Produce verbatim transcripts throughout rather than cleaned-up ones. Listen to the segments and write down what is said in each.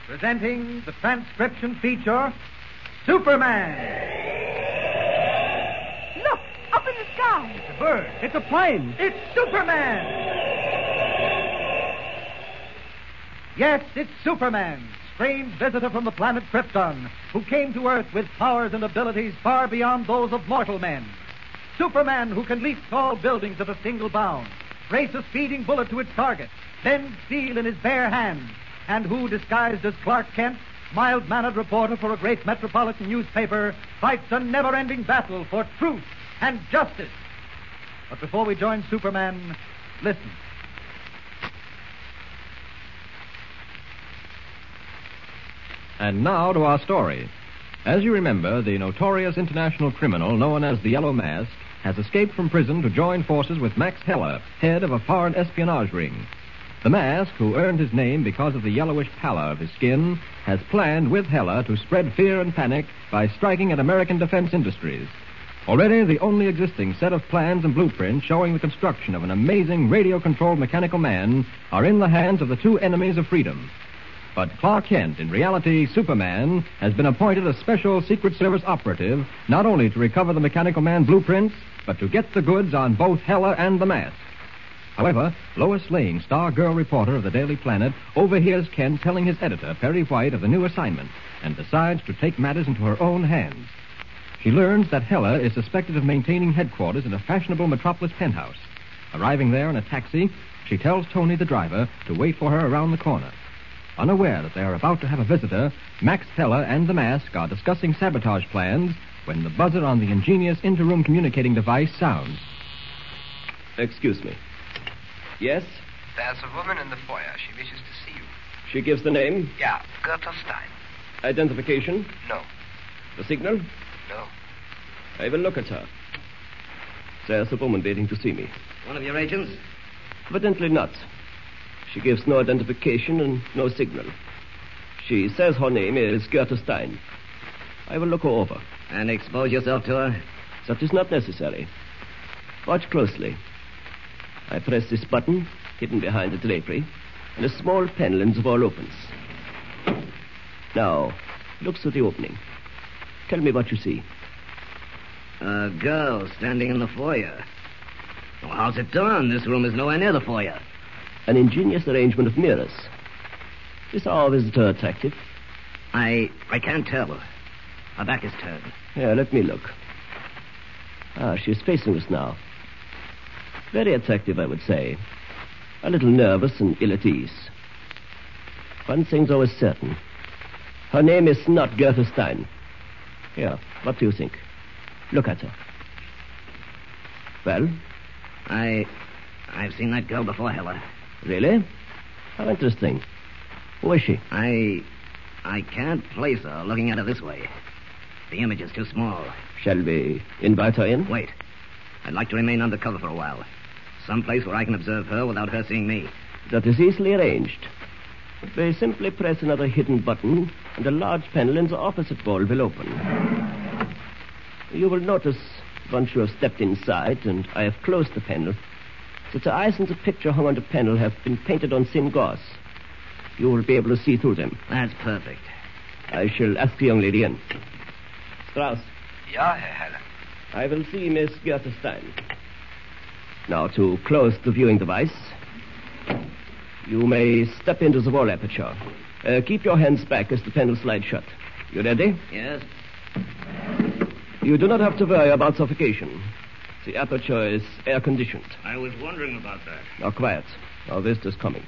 Presenting the transcription feature, Superman. Look, up in the sky. It's a bird. It's a plane. It's Superman. Yes, it's Superman, strange visitor from the planet Krypton, who came to Earth with powers and abilities far beyond those of mortal men. Superman, who can leap tall buildings at a single bound, race a speeding bullet to its target, bend steel in his bare hands, and who, disguised as Clark Kent, mild-mannered reporter for a great metropolitan newspaper, fights a never-ending battle for truth and justice. But before we join Superman, listen. And now to our story. As you remember, the notorious international criminal known as the Yellow Mask has escaped from prison to join forces with Max Heller, head of a foreign espionage ring. The Mask, who earned his name because of the yellowish pallor of his skin, has planned with Heller to spread fear and panic by striking at American defense industries. Already, the only existing set of plans and blueprints showing the construction of an amazing radio-controlled mechanical man are in the hands of the two enemies of freedom. But Clark Kent, in reality Superman, has been appointed a special Secret Service operative, not only to recover the mechanical man blueprints, but to get the goods on both Heller and the Mask. However, Lois Lane, star girl reporter of the Daily Planet, overhears Kent telling his editor, Perry White, of the new assignment, and decides to take matters into her own hands. She learns that Heller is suspected of maintaining headquarters in a fashionable metropolis penthouse. Arriving there in a taxi, she tells Tony, the driver, to wait for her around the corner. Unaware that they are about to have a visitor, Max Heller and the Mask are discussing sabotage plans when the buzzer on the ingenious interroom communicating device sounds. Excuse me. Yes? There's a woman in the foyer. She wishes to see you. She gives the name? Yeah, Gertrude Stein. Identification? No. The signal? No. I will look at her. There's a woman waiting to see me. One of your agents? Evidently not. She gives no identification and no signal. She says her name is Gertrude Stein. I will look her over. And expose yourself to her? That is not necessary. Watch closely. I press this button, hidden behind the drapery, and a small panel in the wall opens. Now, look through the opening. Tell me what you see. A girl standing in the foyer. Well, how's it done? This room is nowhere near the foyer. An ingenious arrangement of mirrors. Is our visitor attractive? I I can't tell. Her back is turned. Yeah, let me look. Ah, she's facing us now. Very attractive, I would say. A little nervous and ill at ease. One thing, though, is certain. Her name is not Gertrude Stein. Here, what do you think? Look at her. Well? I... I've seen that girl before, Heller. Really? How interesting. Who is she? I... I can't place her looking at her this way. The image is too small. Shall we invite her in? Wait. I'd like to remain undercover for a while. Someplace where I can observe her without her seeing me. That is easily arranged. They simply press another hidden button, and a large panel in the opposite wall will open. You will notice, once you have stepped inside, and I have closed the panel, that the eyes in the picture hung on the panel have been painted on thin gauze. You will be able to see through them. That's perfect. I shall ask the young lady in. Strauss. Ja, Herr Heller. I will see Miss Gertrude Stein. Now, to close the viewing device, you may step into the wall aperture. Uh, keep your hands back as the panel slides shut. You ready? Yes. You do not have to worry about suffocation. The aperture is air-conditioned. I was wondering about that. Now, quiet. Our visitor's coming.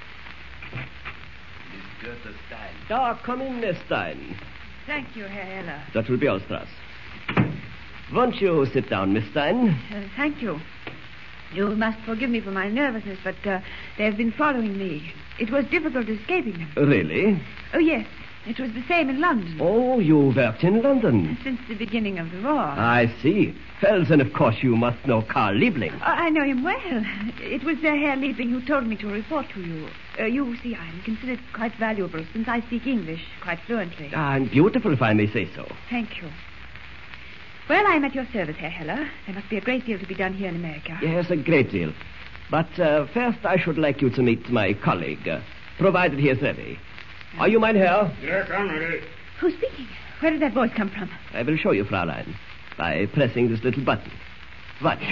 Miss Gertrude Stein. Ah, come in, Miss Stein. Thank you, Herr Heller. That will be all, Strauss. Won't you sit down, Miss Stein? Uh, thank you. You must forgive me for my nervousness, but uh, they have been following me. It was difficult escaping them. Really? Oh, yes. It was the same in London. Oh, you worked in London. Since the beginning of the war. I see. Well, then, of course, you must know Carl Liebling. Uh, I know him well. It was uh, Herr Liebling who told me to report to you. Uh, you see, I am considered quite valuable since I speak English quite fluently. Ah, and beautiful, if I may say so. Thank you. Well, I am at your service, Herr Heller. There must be a great deal to be done here in America. Yes, a great deal. But uh, first I should like you to meet my colleague, uh, provided he is ready. Are you mein Herr? Yes, I'm ready. Who's speaking? Where did that voice come from? I will show you, Fraulein, by pressing this little button. Watch.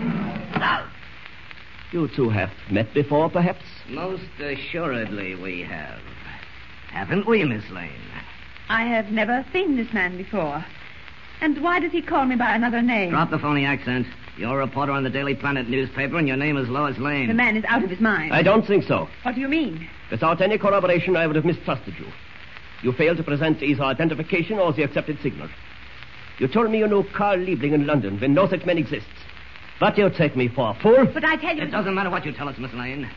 You two have met before, perhaps? Most assuredly we have. Haven't we, Miss Lane? I have never seen this man before. And why does he call me by another name? Drop the phony accent. You're a reporter on the Daily Planet newspaper, and your name is Lois Lane. The man is out of his mind. I don't think so. What do you mean? Without any corroboration, I would have mistrusted you. You failed to present either identification or the accepted signal. You told me you knew Carl Liebling in London when no such man exists. But you take me for a fool. But I tell you... It doesn't matter what you tell us, Miss Lane.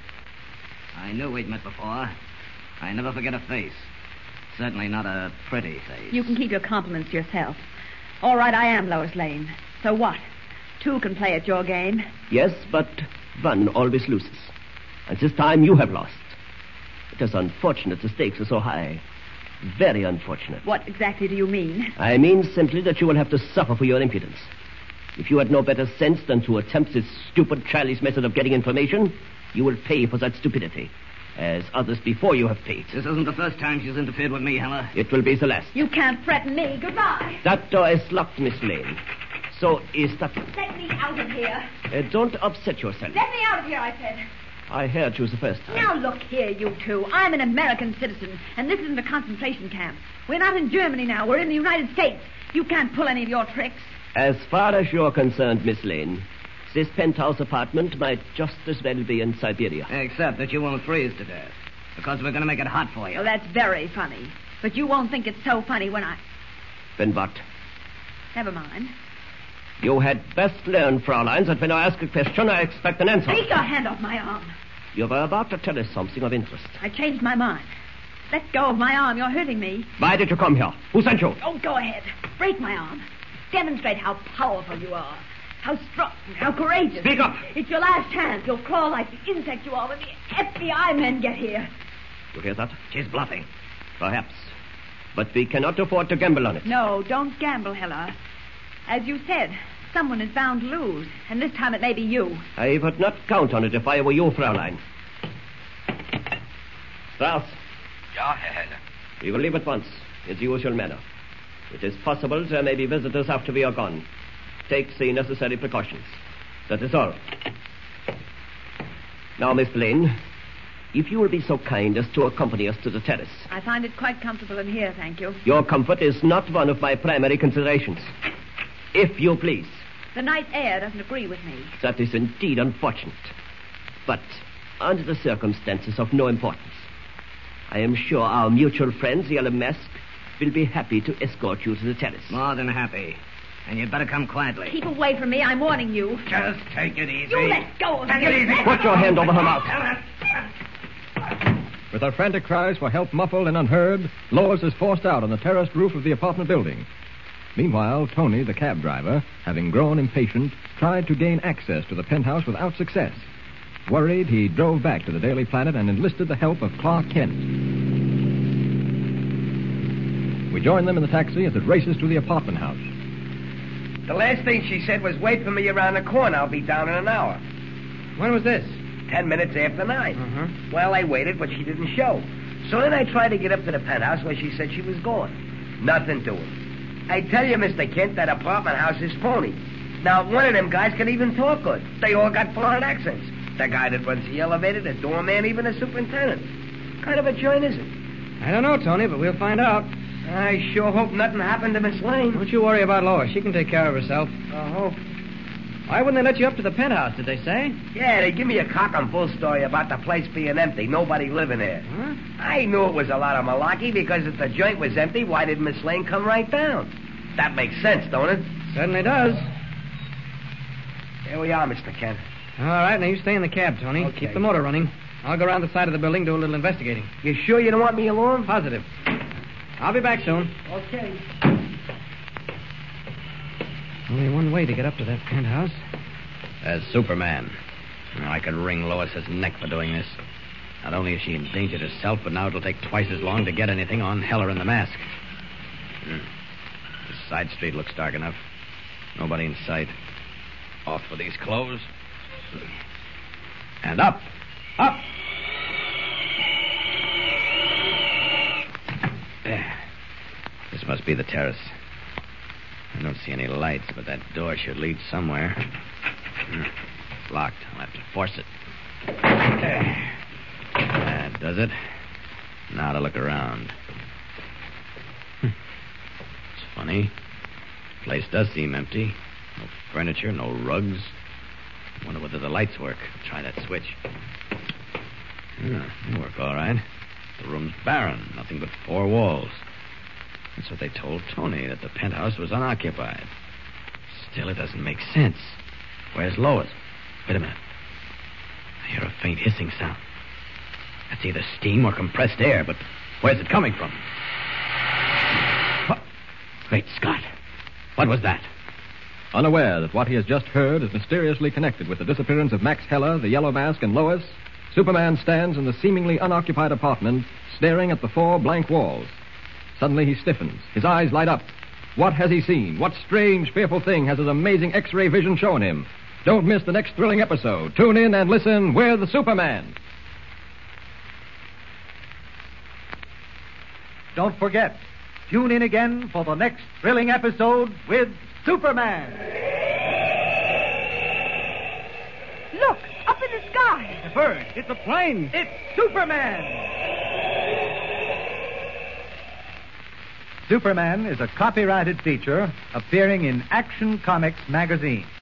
I knew we'd met before. I never forget a face. Certainly not a pretty face. You can keep your compliments to yourself. All right, I am Lois Lane. So what? Two can play at your game. Yes, but one always loses. And this time you have lost. It is unfortunate the stakes are so high. Very unfortunate. What exactly do you mean? I mean simply that you will have to suffer for your impudence. If you had no better sense than to attempt this stupid, childish method of getting information, you will pay for that stupidity, as others before you have paid. This isn't the first time she's interfered with me, Heller. It will be the last. You can't threaten me. Goodbye. That door is locked, Miss Lane. So is that... Let me out of here. Uh, don't upset yourself. Let me out of here, I said. I heard you the first time. Now look here, you two. I'm an American citizen, and this isn't a concentration camp. We're not in Germany now. We're in the United States. You can't pull any of your tricks. As far as you're concerned, Miss Lane, this penthouse apartment might just as well be in Siberia. Except that you won't freeze to death. Because we're going to make it hot for you. Well, that's very funny. But you won't think it's so funny when I... Then what? Never mind. You had best learn, Fraulein, that when I ask a question, I expect an answer. Take your hand off my arm. You were about to tell us something of interest. I changed my mind. Let go of my arm. You're hurting me. Why did you come here? Who sent you? Oh, go ahead. Break my arm. Demonstrate how powerful you are. How strong, how courageous. Speak up. It's your last chance. You'll crawl like the insect you are when the F B I men get here. You hear that? She's bluffing. Perhaps. But we cannot afford to gamble on it. No, don't gamble, Heller. As you said, someone is bound to lose. And this time it may be you. I would not count on it if I were you, Fraulein. Strauss. Ja, Herr Heller. We will leave at once, in the usual manner. It is possible there may be visitors after we are gone. Take the necessary precautions. That is all. Now, Miss Lane, if you will be so kind as to accompany us to the terrace. I find it quite comfortable in here, thank you. Your comfort is not one of my primary considerations. If you please. The night air doesn't agree with me. That is indeed unfortunate. But under the circumstances of no importance, I am sure our mutual friends, the Yellow Mask, will be happy to escort you to the terrace. More than happy. And you'd better come quietly. Keep away from me, I'm warning you. Just take it easy. You let go of me. Take it easy. Put your hand over her mouth. With her frantic cries for help muffled and unheard, Lois is forced out on the terraced roof of the apartment building. Meanwhile, Tony, the cab driver, having grown impatient, tried to gain access to the penthouse without success. Worried, he drove back to the Daily Planet and enlisted the help of Clark Kent. We join them in the taxi as it races to the apartment house. The last thing she said was, wait for me around the corner. I'll be down in an hour. When was this? Ten minutes after nine. Uh-huh. Well, I waited, but she didn't show. So then I tried to get up to the penthouse where she said she was going. Nothing to it. I tell you, Mister Kent, that apartment house is phony. Now, one of them guys can even talk good. They all got foreign accents. The guy that runs the elevator, the doorman, even the superintendent. What kind of a joint is it? I don't know, Tony, but we'll find out. I sure hope nothing happened to Miss Lane. Don't you worry about Lois. She can take care of herself. I hope. Why wouldn't they let you up to the penthouse, did they say? Yeah, they give me a cock and bull story about the place being empty, nobody living there. Huh? I knew it was a lot of malarkey because if the joint was empty, why did Miss Lane come right down? That makes sense, don't it? Certainly does. Here we are, Mister Kent. All right, now you stay in the cab, Tony. Okay. Keep the motor running. I'll go around the side of the building, do a little investigating. You sure you don't want me along? Positive. I'll be back soon. Okay. Only one way to get up to that penthouse. As Superman. I could wring Lois's neck for doing this. Not only is she endangered herself, but now it'll take twice as long to get anything on Heller and the Mask. Hmm. This side street looks dark enough. Nobody in sight. Off with these clothes. And up. Up. be the terrace. I don't see any lights, but that door should lead somewhere. Hmm. It's locked. I'll have to force it. There. That does it. Now to look around. Hmm. It's funny. The place does seem empty. No furniture, no rugs. I wonder whether the lights work. Try that switch. Yeah, they work all right. The room's barren. Nothing but four walls. That's what they told Tony, that the penthouse was unoccupied. Still, it doesn't make sense. Where's Lois? Wait a minute. I hear a faint hissing sound. That's either steam or compressed air, but where's it coming from? What? Great Scott. What was that? Unaware that what he has just heard is mysteriously connected with the disappearance of Max Heller, the Yellow Mask, and Lois, Superman stands in the seemingly unoccupied apartment, staring at the four blank walls. Suddenly he stiffens. His eyes light up. What has he seen? What strange, fearful thing has his amazing X-ray vision shown him? Don't miss the next thrilling episode. Tune in and listen with the Superman. Don't forget, tune in again for the next thrilling episode with Superman. Look, up in the sky. The bird. It's a plane. It's Superman. Superman is a copyrighted feature appearing in Action Comics magazine.